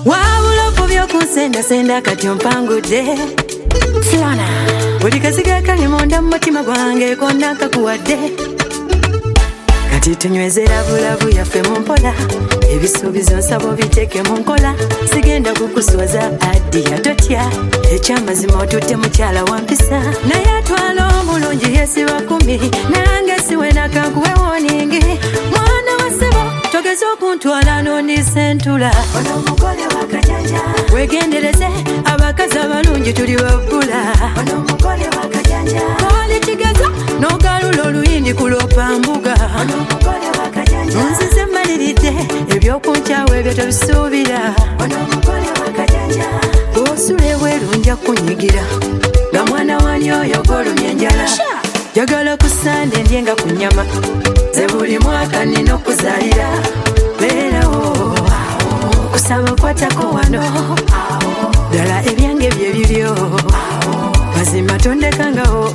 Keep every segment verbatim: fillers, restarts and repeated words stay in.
Wabula kubyo kunsenda senda kati ompangudde Flana buli kaziga kali munda mu mutima gwange konna kakuwadde kati tunywezera bulabu yaffe mu mpola ebisuubizo nsabo biteeke mu nkola sigenda kukuswaza addi yatotya ekyamazima otutte mukyala wampisa naye atwala omulungi yesiba kumi nange siwe nakankuwe woningi mwana wa ssebo togeza okuntwala n'ondisentula ono omugole wakajanja wegendereze abakazi abalungi tuli wabbula ono omugole wakajanja oli kigezo n'ogalula oluyindi kulopa mbuga ono omugole wakajanja nzize mmaliridde ebyokunkyawe ebyo tebisuubira ono omugole wakajanja bw'osula ebweru nja kunyigira nga mwana wani oyo gw'olumya enjala njagala ku Sande ndye nga ku nnyama ze buli mwaka nina okuzaalira beerawo kusaba kwatako wano ddala ebyange bye bibyo mazima tondekangawo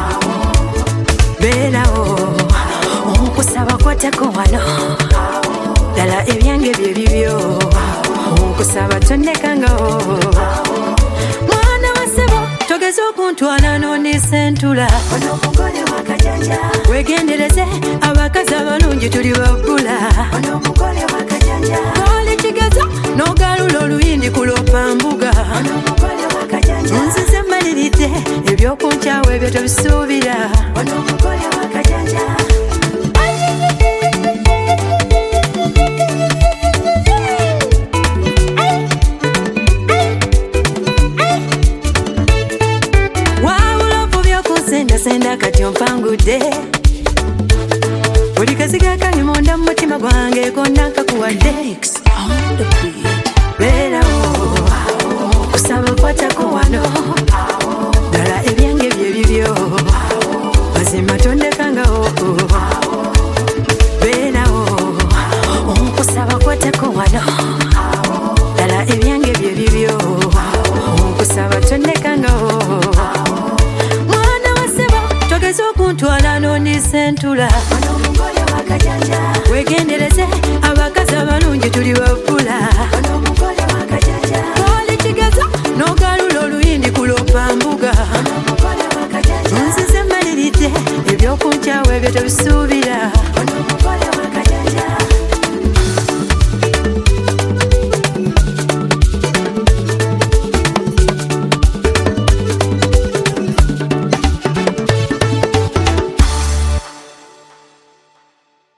beerawo okusaba kwatako wano ddala ebyange bye bibyo okusaba tondekangawo mwana wa ssebo togeza okuntwala n'ondisentula ono omugole wakajanja wegendereze abakazi abalungi tuli wabbula ono omugole wakajanja oli kigezo n'ogalula oluyindi kulopa mbuga ono omugole wakajanja nzize mmaliridde ebyokunkyawe ebyo tebisuubira ono omugole wakajanja senda kati ompangudde buli kaziga kali munda mu mutima gwange konna kakuwadde beerawo kusaba kwatako wano ddala ebyange bye bibyo mazima tondekangawo beerawo okusaba kwatako wano ddala ebyange bye bibyo okusaba tondekangawo togeza okuntwala n'ondisentula